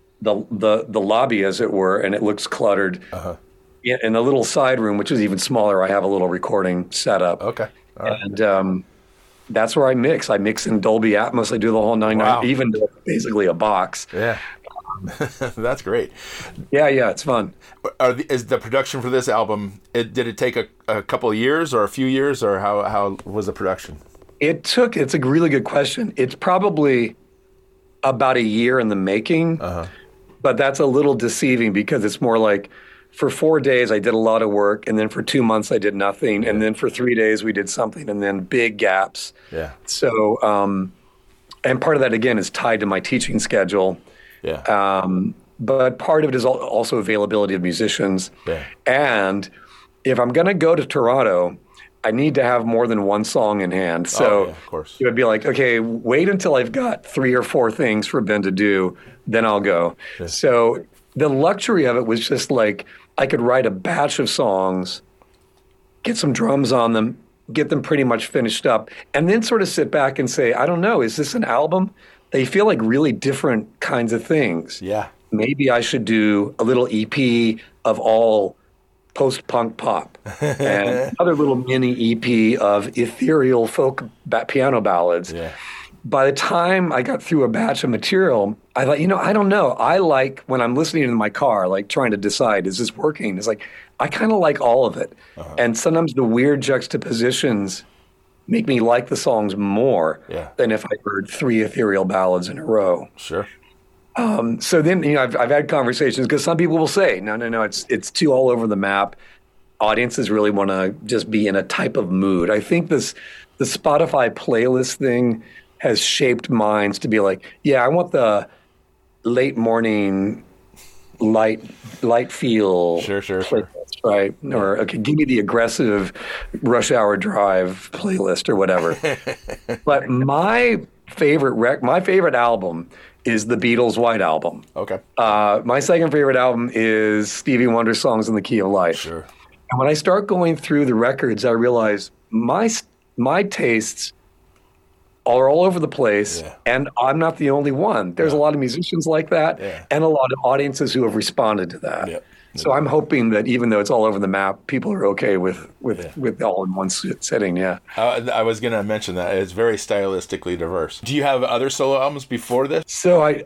lobby, as it were, and it looks cluttered. Uh-huh. In the little side room, which is even smaller, I have a little recording setup. Okay. All right. And that's where I mix. I mix in Dolby Atmos. I do the whole 9/9, Wow. even though it's basically a box. Yeah. That's great. Yeah, it's fun. Is the production for this album, did it take a couple of years or a few years, or how was the production? It's a really good question. It's probably about a year in the making, but that's a little deceiving because it's more like for 4 days I did a lot of work, and then for 2 months I did nothing, and then for 3 days we did something, and then big gaps. Yeah. So, and part of that again is tied to my teaching schedule. Yeah. But part of it is also availability of musicians. Yeah. And if I'm going to go to Toronto, I need to have more than one song in hand. So of course. it would be like, okay, wait until I've got 3 or 4 things for Ben to do, then I'll go. Yeah. So the luxury of it was just like I could write a batch of songs, get some drums on them, get them pretty much finished up, and then sort of sit back and say, I don't know, is this an album? They feel like really different kinds of things. Yeah. Maybe I should do a little EP of all post-punk pop and another little mini EP of ethereal folk piano ballads. Yeah. By the time I got through a batch of material, I thought, I don't know. I like when I'm listening in my car, like trying to decide, is this working? It's like, I kind of like all of it. And sometimes the weird juxtapositions make me like the songs more than if I heard 3 ethereal ballads in a row. Sure. So then, I've had conversations because some people will say, no, it's too all over the map. Audiences really want to just be in a type of mood. I think the Spotify playlist thing has shaped minds to be like, yeah, I want the late morning light feel. Sure. Playlist, right? Or okay, give me the aggressive rush hour drive playlist or whatever. But my favorite album is the Beatles' White Album. Okay. My second favorite album is Stevie Wonder's Songs in the Key of Life. Sure. And when I start going through the records, I realize my tastes are all over the place, and I'm not the only one. There's a lot of musicians like that, and a lot of audiences who have responded to that. Yeah. So I'm hoping that even though it's all over the map, people are okay with all in one sitting. Yeah. I was going to mention that it's very stylistically diverse. Do you have other solo albums before this? So I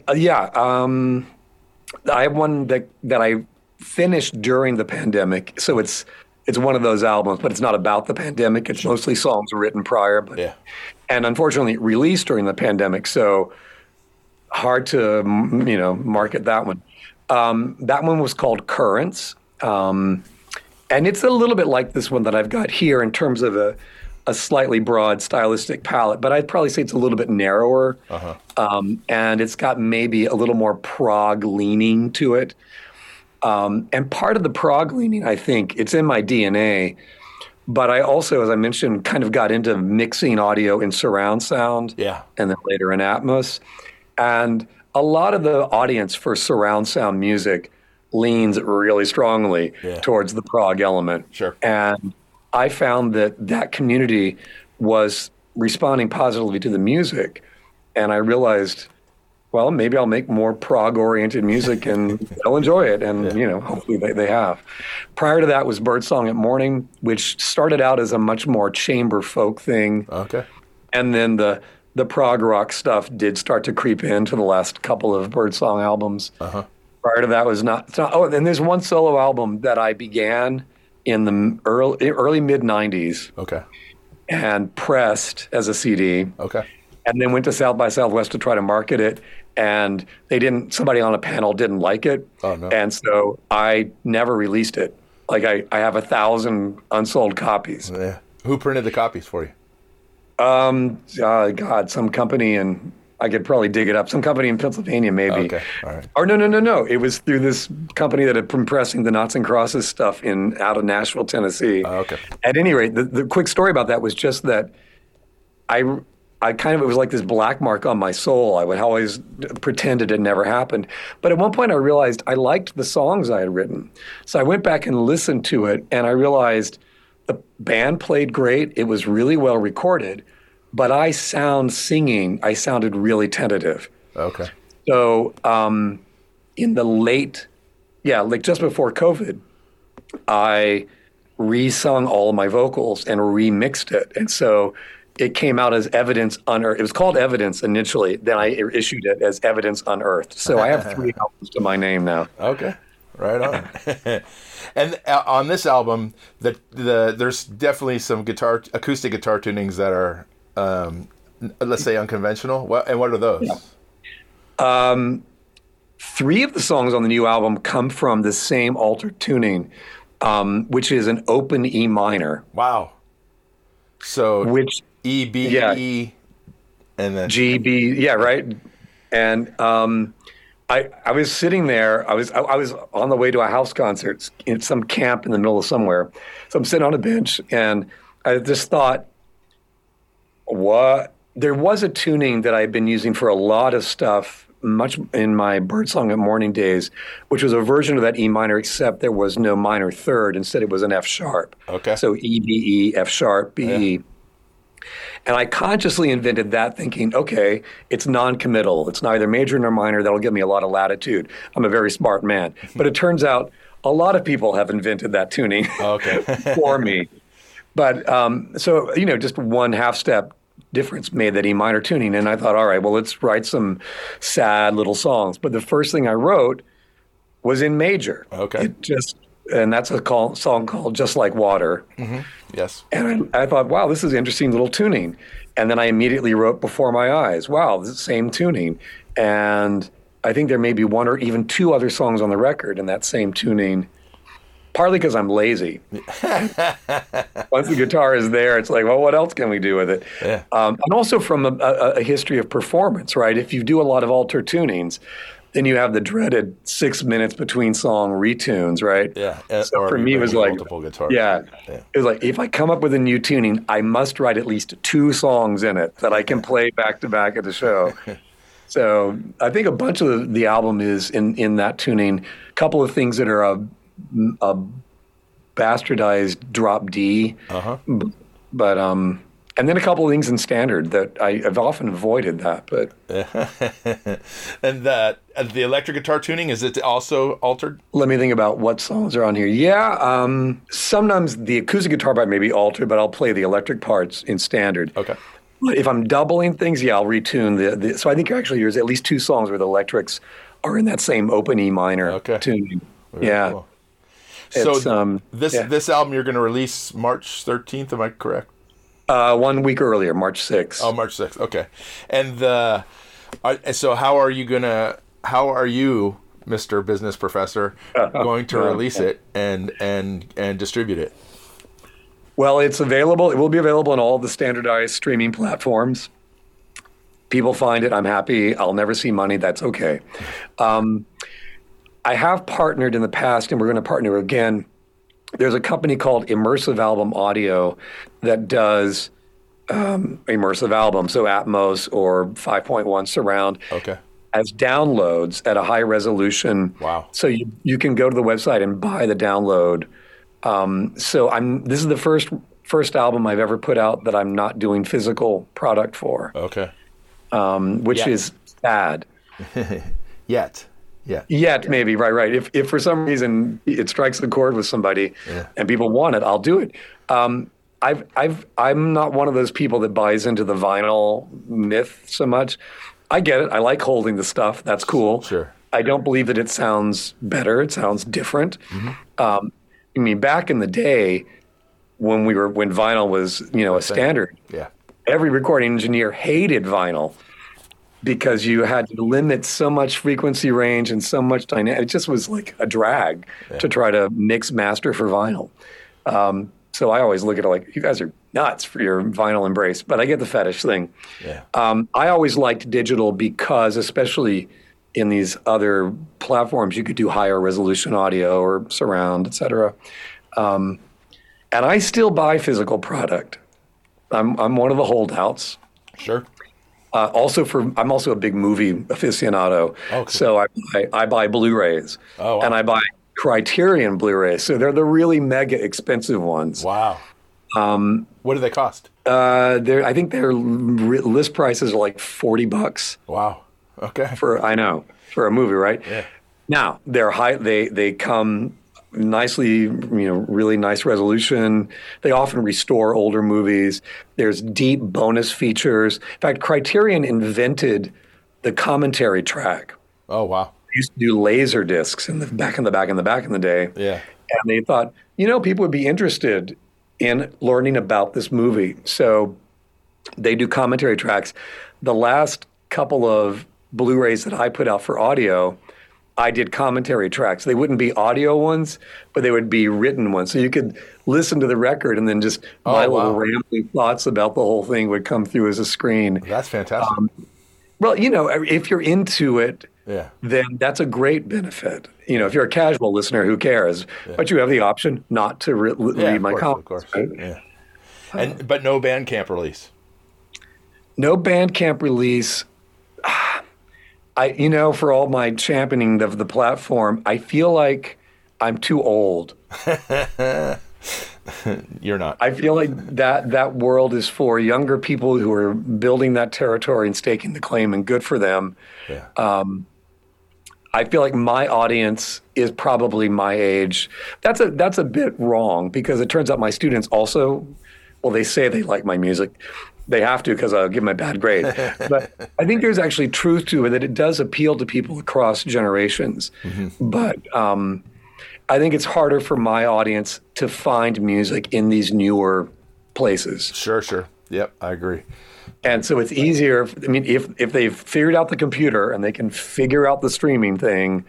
have one that I finished during the pandemic. So it's one of those albums, but it's not about the pandemic. It's mostly songs written prior, and unfortunately released during the pandemic. So hard to market that one. That one was called Currents, and it's a little bit like this one that I've got here in terms of a slightly broad stylistic palette, but I'd probably say it's a little bit narrower, and it's got maybe a little more prog leaning to it. And part of the prog leaning, I think, it's in my DNA, but I also, as I mentioned, kind of got into mixing audio in surround sound, and then later in Atmos, and a lot of the audience for surround sound music leans really strongly towards the prog element. Sure. And I found that community was responding positively to the music. And I realized, well, maybe I'll make more prog-oriented music and they'll enjoy it. And, hopefully they have. Prior to that was Birdsong at Morning, which started out as a much more chamber folk thing. Okay. And then the prog rock stuff did start to creep into the last couple of Birdsong albums. Prior to that was not. Oh, and there's one solo album that I began in the early mid '90s. Okay. And pressed as a CD. Okay. And then went to South by Southwest to try to market it, and somebody on a panel didn't like it. Oh no. And so I never released it. Like I have 1,000 unsold copies. Yeah. Who printed the copies for you? God, some company in, I could probably dig it up. Some company in Pennsylvania, maybe. Okay, all right. Or no. It was through this company that had been pressing the Noughts and Crosses stuff out of Nashville, Tennessee. Okay. At any rate, the quick story about that was just that I kind of, it was like this black mark on my soul. I would always pretend it had never happened. But at one point I realized I liked the songs I had written. So I went back and listened to it, and I realized the band played great. It was really well recorded, but I sounded really tentative. Okay. So in the like just before COVID, I re-sung all of my vocals and remixed it. And so it came out as Evidence Unearthed. It was called Evidence initially. Then I issued it as Evidence Unearthed. So I have 3 albums to my name now. Okay, right on. And on this album, there's definitely some acoustic guitar tunings that are, let's say, unconventional. What are those? Yeah. 3 of the songs on the new album come from the same altered tuning, which is an open E minor. Wow. So which E, B, yeah. E, and then G, B, yeah, right. And I was sitting there. I was on the way to a house concert in some camp in the middle of somewhere. So I'm sitting on a bench, and I just thought, what? There was a tuning that I had been using for a lot of stuff, much in my Birdsong at Morning days, which was a version of that E minor, except there was no minor third. Instead, it was an F sharp. Okay. So E, B, E, F sharp, B, E. Yeah. And I consciously invented that thinking, okay, it's non-committal. It's neither major nor minor. That'll give me a lot of latitude. I'm a very smart man. But it turns out a lot of people have invented that tuning for me. But so, just one half step difference made that E minor tuning. And I thought, all right, well, let's write some sad little songs. But the first thing I wrote was in major. Okay. And that's a song called Just Like Water. Mm-hmm. Yes. And I thought, wow, this is interesting little tuning. And then I immediately wrote Before My Eyes. Wow, this is the same tuning. And I think there may be 1 or even 2 other songs on the record in that same tuning, partly because I'm lazy. Once the guitar is there, it's like, well, what else can we do with it? Yeah. And also from a history of performance, right? If you do a lot of alter tunings, then you have the dreaded 6 minutes between song retunes, right? Yeah. So for me, it was like, multiple guitars. Yeah. It was like, if I come up with a new tuning, I must write at least 2 songs in it that I can play back to back at the show. So I think a bunch of the album is in that tuning. A couple of things that are a bastardized drop D, but and then a couple of things in standard that I've often avoided that. But and the electric guitar tuning, is it also altered? Let me think about what songs are on here. Yeah, sometimes the acoustic guitar part may be altered, but I'll play the electric parts in standard. Okay. If I'm doubling things, yeah, I'll retune the. So I think actually there's at least 2 songs where the electrics are in that same open E minor tuning. Very cool. So this album you're going to release March 13th, am I correct? 1 week earlier, March 6th. Oh, March 6th. Okay. And so how are you, Mr. Business Professor, going to release it and distribute it? Well, it's available. It will be available on all the standardized streaming platforms. People find it. I'm happy. I'll never see money. That's okay. I have partnered in the past, and we're going to partner again. There's a company called Immersive Album Audio that does immersive albums, so Atmos or 5.1 surround, as downloads at a high resolution. Wow! So you can go to the website and buy the download. So this is the first album I've ever put out that I'm not doing physical product for. Okay. Which is sad. Yet, maybe, right. If for some reason it strikes a chord with somebody and people want it, I'll do it. I'm not one of those people that buys into the vinyl myth so much. I get it. I like holding the stuff. That's cool. Sure. I don't believe that it sounds better. It sounds different. I mean, back in the day when vinyl was, a standard, every recording engineer hated vinyl, because you had to limit so much frequency range and so much dynamic. It just was like a drag to try to mix master for vinyl. So I always look at it like, you guys are nuts for your vinyl embrace, but I get the fetish thing. Yeah. I always liked digital because, especially in these other platforms, you could do higher resolution audio or surround, et cetera. And I still buy physical product. I'm one of the holdouts. Sure. I'm also a big movie aficionado. Okay. So I buy Blu-rays. Oh, wow. And I buy Criterion Blu-rays. So they're the really mega expensive ones. Wow. What do they cost? I think their list prices are like $40 Wow. Okay. for a movie, right? Yeah. Now they're high. They come nicely, really nice resolution. They often restore older movies. There's deep bonus features. In fact, Criterion invented the commentary track. Oh, wow. They used to do laser discs in the back in the day. Yeah. And they thought, people would be interested in learning about this movie. So they do commentary tracks. The last couple of Blu-rays that I put out for audio, I did commentary tracks. They wouldn't be audio ones, but they would be written ones. So you could listen to the record and then just my little rambling thoughts about the whole thing would come through as a screen. That's fantastic. Well, if you're into it, yeah. then that's a great benefit. If you're a casual listener, who cares? Yeah. But you have the option not to read my comments. Of course. Right? Yeah. But no Bandcamp release. No Bandcamp release. For all my championing of the platform, I feel like I'm too old. You're not. I feel like that world is for younger people who are building that territory and staking the claim, and good for them. Yeah. I feel like my audience is probably my age. That's a bit wrong, because it turns out my students also, they say they like my music. They have to, because I'll give them a bad grade. But I think there's actually truth to it, that it does appeal to people across generations. Mm-hmm. But I think it's harder for my audience to find music in these newer places. Sure. Yep, I agree. And so it's easier. I mean, if they've figured out the computer and they can figure out the streaming thing,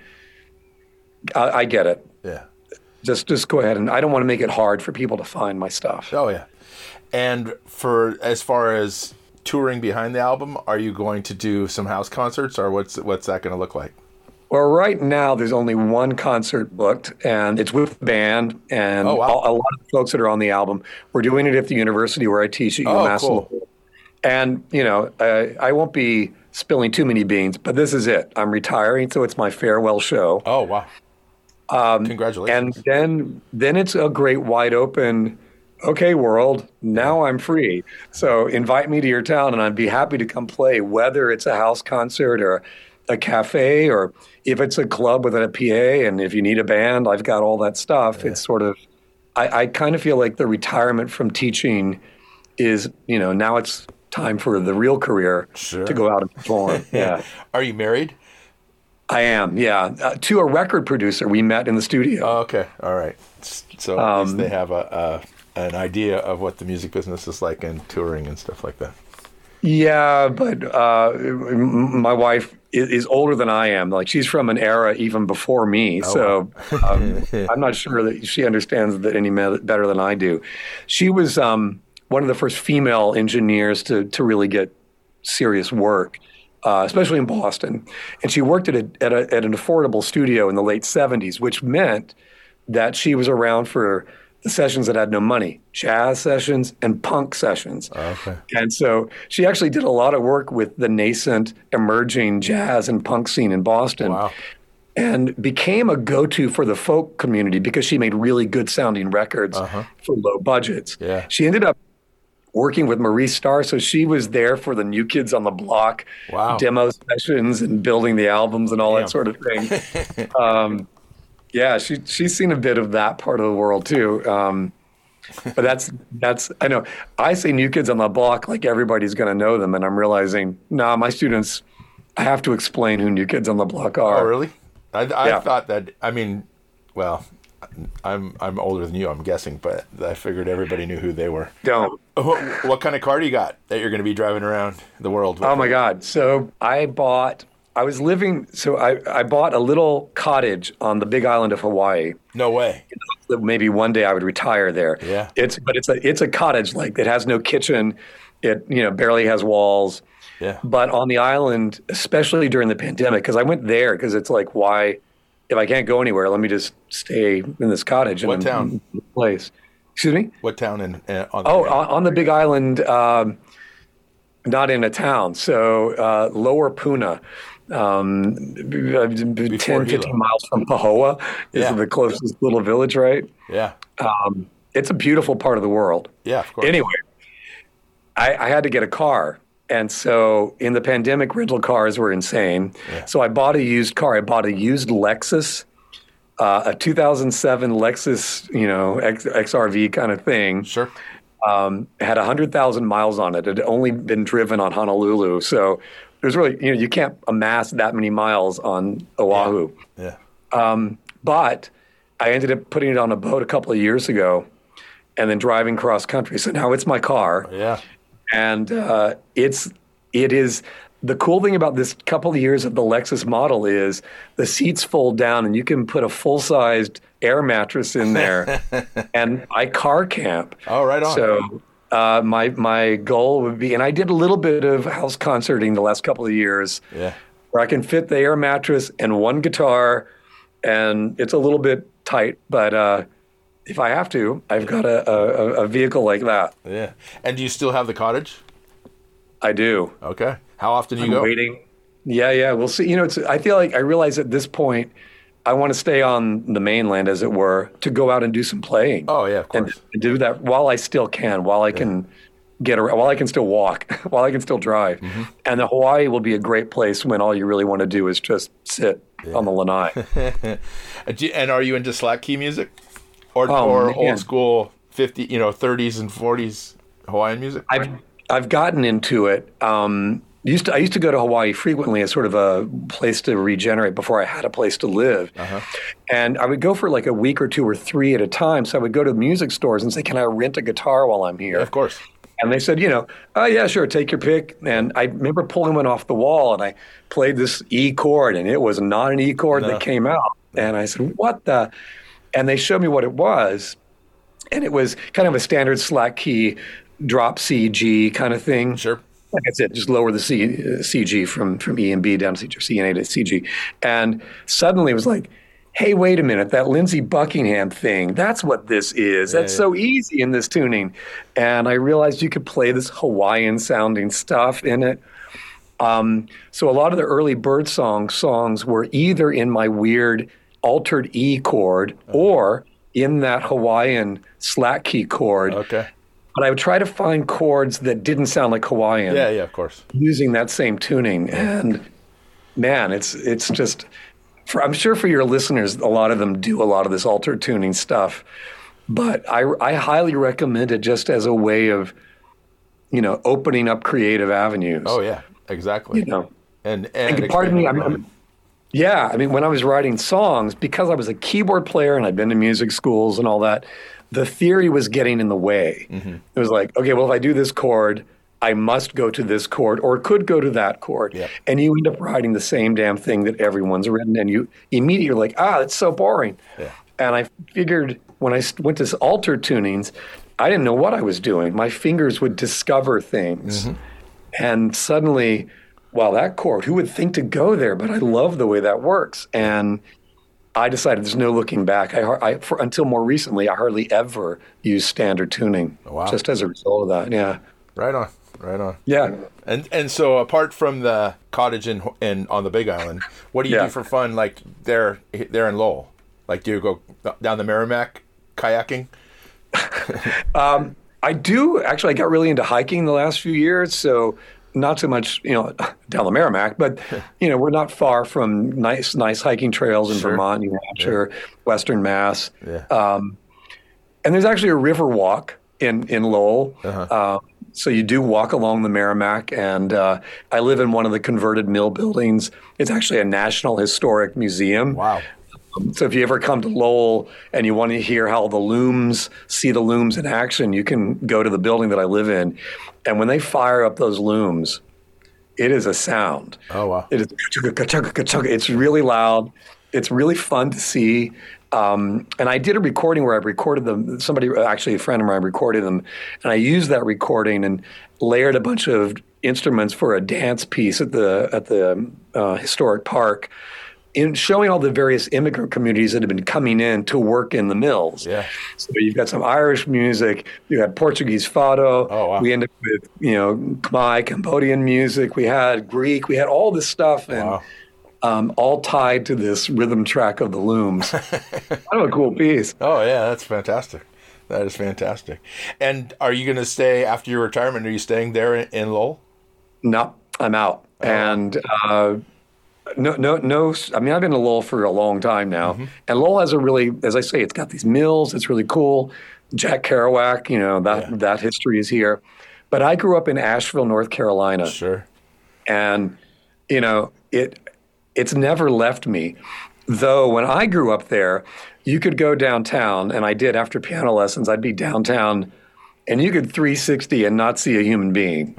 I get it. Yeah. Just go ahead. And I don't want to make it hard for people to find my stuff. Oh, yeah. And as far as touring behind the album, are you going to do some house concerts, or what's that going to look like? Well, right now there's only one concert booked, and it's with the band and a lot of the folks that are on the album. We're doing it at the university where I teach at UMass. Cool. And, I won't be spilling too many beans, but this is it. I'm retiring, so it's my farewell show. Oh, wow. Congratulations. And then it's a great wide open, okay, world, now I'm free. So invite me to your town, and I'd be happy to come play, whether it's a house concert or a cafe, or if it's a club with a PA, and if you need a band, I've got all that stuff. Yeah. It's sort of, I kind of feel like the retirement from teaching is, now it's time for the real career to go out and perform. Yeah. Are you married? I am, yeah. To a record producer we met in the studio. Oh, okay. All right. So at least they have an idea of what the music business is like, and touring and stuff like that. Yeah, but my wife is older than I am. Like, she's from an era even before me. Oh, so I'm not sure that she understands that any better than I do. She was one of the first female engineers to really get serious work, especially in Boston. And she worked at an affordable studio in the late 70s, which meant that she was around for the sessions that had no money, jazz sessions and punk sessions. Okay. And so she actually did a lot of work with the nascent emerging jazz and punk scene in Boston. Wow. And became a go-to for the folk community because she made really good sounding records for low budgets. Yeah. She ended up working with Maurice Starr, so she was there for the New Kids on the Block demo sessions and building the albums and all that sort of thing. Yeah, she's seen a bit of that part of the world too. But that's I know. I say New Kids on the Block like everybody's going to know them, and I'm realizing, my students, I have to explain who New Kids on the Block are. Oh, really? I thought that. I mean, well, I'm older than you, I'm guessing, but I figured everybody knew who they were. Don't. What kind of car do you got that you're going to be driving around the world with? Oh my God! So I bought a little cottage on the Big Island of Hawaii. No way. that maybe one day I would retire there. Yeah. It's a cottage, like it has no kitchen. It barely has walls. Yeah. But on the island, especially during the pandemic, because I went there because it's like, why, if I can't go anywhere, let me just stay in this cottage. What town? Place. Excuse me? What town on the on the Big Island, not in a town. So Lower Puna, 10, 15 miles from Pahoa is the closest little village, right? Yeah. It's a beautiful part of the world. Yeah, of course. Anyway, I had to get a car. And so in the pandemic, rental cars were insane. Yeah. So I bought a used car. I bought a used Lexus, a 2007 Lexus, XRV kind of thing. Sure. Had 100,000 miles on it. It had only been driven on Honolulu. So there's really, you can't amass that many miles on Oahu. Yeah. But I ended up putting it on a boat a couple of years ago and then driving cross country. So now it's my car. Yeah. And it is the cool thing about this couple of years of the Lexus model is the seats fold down and you can put a full-sized air mattress in there. And I car camp. Oh, right on. So my goal would be, and I did a little bit of house concerting the last couple of years, where I can fit the air mattress and one guitar, and it's a little bit tight, but if I have to, I've got a vehicle like that. Yeah. And do you still have the cottage? I do. Okay. How often do you go? Waiting. Yeah. We'll see. I feel like I realize at this point, I want to stay on the mainland, as it were, to go out and do some playing. Oh yeah, of course. And do that while I still can, while I can get around, while I can still walk, while I can still drive. Mm-hmm. And the Hawaii will be a great place when all you really want to do is just sit on the lanai. And are you into slack key music? Or old school 30s and 40s Hawaiian music? I've gotten into it. I used to go to Hawaii frequently as sort of a place to regenerate before I had a place to live. Uh-huh. And I would go for like a week or two or three at a time. So I would go to music stores and say, can I rent a guitar while I'm here? Yeah, of course. And they said, oh yeah, sure, take your pick. And I remember pulling one off the wall and I played this E chord and it was not an E chord that came out. And I said, what the? And they showed me what it was. And it was kind of a standard slack key drop C, G kind of thing. Sure. Like I said, just lower the C G from E and B down to C, or C and A to C, G. And suddenly it was like, hey, wait a minute, that Lindsey Buckingham thing, that's what this is. That's so easy in this tuning. And I realized you could play this Hawaiian sounding stuff in it. So a lot of the early Birdsong songs were either in my weird altered E chord or in that Hawaiian slack key chord. Okay. But I would try to find chords that didn't sound like Hawaiian. Yeah, of course. Using that same tuning. And man, it's just, I'm sure for your listeners, a lot of them do a lot of this altered tuning stuff. But I highly recommend it just as a way of, opening up creative avenues. Oh, yeah, exactly. And pardon me, when I was writing songs, because I was a keyboard player and I'd been to music schools and all that, the theory was getting in the way. Mm-hmm. It was like, okay, well, if I do this chord, I must go to this chord or could go to that chord. Yep. And you end up writing the same damn thing that everyone's written. And you immediately are like, that's so boring. Yeah. And I figured when I went to altered tunings, I didn't know what I was doing. My fingers would discover things. Mm-hmm. And suddenly, wow, that chord, who would think to go there? But I love the way that works. And I decided there's no looking back. Until more recently, I hardly ever used standard tuning. Oh, wow. Just as a result of that. Yeah. Right on. Yeah. And so apart from the cottage in on the Big Island, what do you do for fun? Like there in Lowell, like do you go down the Merrimack kayaking? I do actually. I got really into hiking the last few years, so. Not so much, down the Merrimack, but, we're not far from nice hiking trails in Vermont, New Hampshire, Western Mass. Yeah. And there's actually a river walk in Lowell. Uh-huh. So you do walk along the Merrimack, and I live in one of the converted mill buildings. It's actually a National Historic Museum. Wow. So if you ever come to Lowell and you want to hear how see the looms in action, you can go to the building that I live in. And when they fire up those looms, it is a sound. Oh, wow. It is, it's really loud. It's really fun to see. And I did a recording where I recorded them. Somebody, actually a friend of mine, recorded them, and I used that recording and layered a bunch of instruments for a dance piece at the historic park, in showing all the various immigrant communities that have been coming in to work in the mills. Yeah. So you've got some Irish music, you had Portuguese fado. Oh, wow. We ended up with Khmer, Cambodian music. We had Greek. We had all this stuff, and all tied to this rhythm track of the Looms. Kind of a cool piece. Oh yeah, that's fantastic. That is fantastic. And are you going to stay after your retirement? Are you staying there in Lowell? No, I'm out. And no. I mean, I've been in Lowell for a long time now. Mm-hmm. And Lowell has a really, as I say, it's got these mills. It's really cool. Jack Kerouac, that history is here. But I grew up in Asheville, North Carolina. Sure. And, it's never left me. Though when I grew up there, you could go downtown, and I did after piano lessons. I'd be downtown, and you could 360 and not see a human being.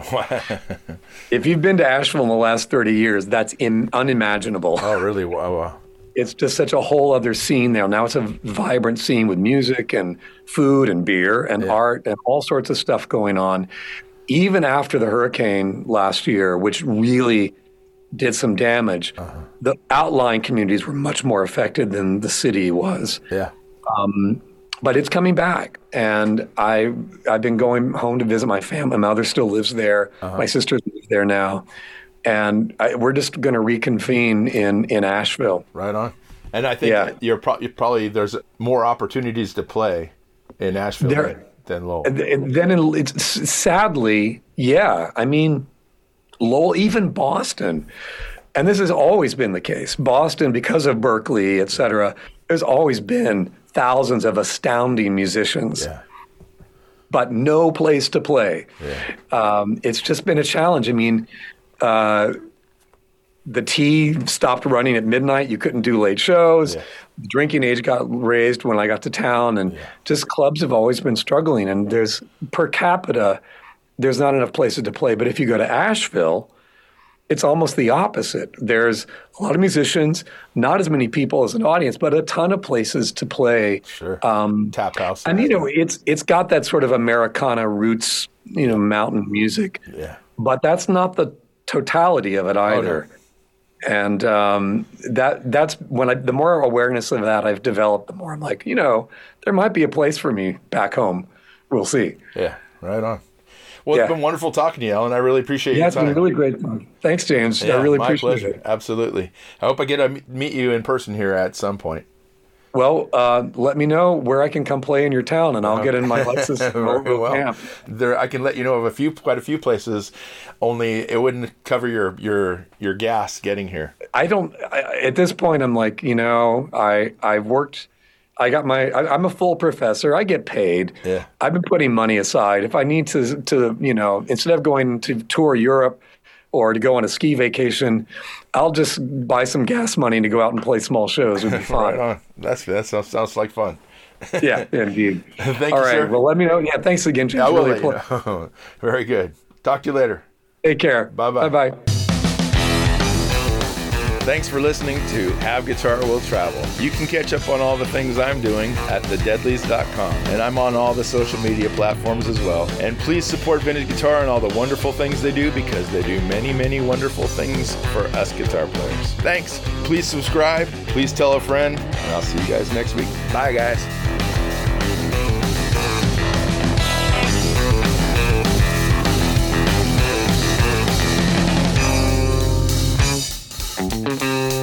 If you've been to Asheville in the last 30 years, that's unimaginable. Oh, really? Wow. It's just such a whole other scene now. Now it's a vibrant scene with music and food and beer and art and all sorts of stuff going on. Even after the hurricane last year, which really did some damage, the outlying communities were much more affected than the city was. Yeah. But it's coming back, and I've been going home to visit my family. My mother still lives there. My sisters live there now, and we're just going to reconvene in Asheville. Right on. And I think you're probably there's more opportunities to play in Asheville than Lowell. Then it's sadly, I mean, Lowell, even Boston, and this has always been the case. Boston, because of Berkeley, et cetera, there's always been thousands of astounding musicians, but no place to play. Yeah. It's just been a challenge. I mean, the T stopped running at midnight. You couldn't do late shows. Yeah. The drinking age got raised when I got to town, and just clubs have always been struggling. And there's per capita, there's not enough places to play. But if you go to Asheville, it's almost the opposite. There's a lot of musicians, not as many people as an audience, but a ton of places to play. Sure. Tap house. And it's got that sort of Americana roots, mountain music. Yeah. But that's not the totality of it either. Oh, no. And that's when the more awareness of that I've developed, the more I'm like, there might be a place for me back home. We'll see. Yeah. Right on. Well, it's been wonderful talking to you, Alan. I really appreciate your time. Yeah, it's been really great. Thanks, James. I really appreciate it. Absolutely. I hope I get to meet you in person here at some point. Well, let me know where I can come play in your town, and I'll get in my Lexus camp. I can let you know of quite a few places. Only it wouldn't cover your gas getting here. At this point, I'm like, I've worked. I'm a full professor. I get paid. Yeah. I've been putting money aside. If I need to instead of going to tour Europe or to go on a ski vacation, I'll just buy some gas money to go out and play small shows. It would be fun. Right on. That sounds like fun. Yeah, indeed. Thank All you, right. sir. Well, let me know. Yeah, thanks again, James. I will let you know. Very good. Talk to you later. Take care. Bye-bye. Bye-bye. Thanks for listening to Have Guitar Will Travel. You can catch up on all the things I'm doing at thedeadlies.com. And I'm on all the social media platforms as well. And please support Vintage Guitar and all the wonderful things they do, because they do many, many wonderful things for us guitar players. Thanks. Please subscribe. Please tell a friend. And I'll see you guys next week. Bye, guys.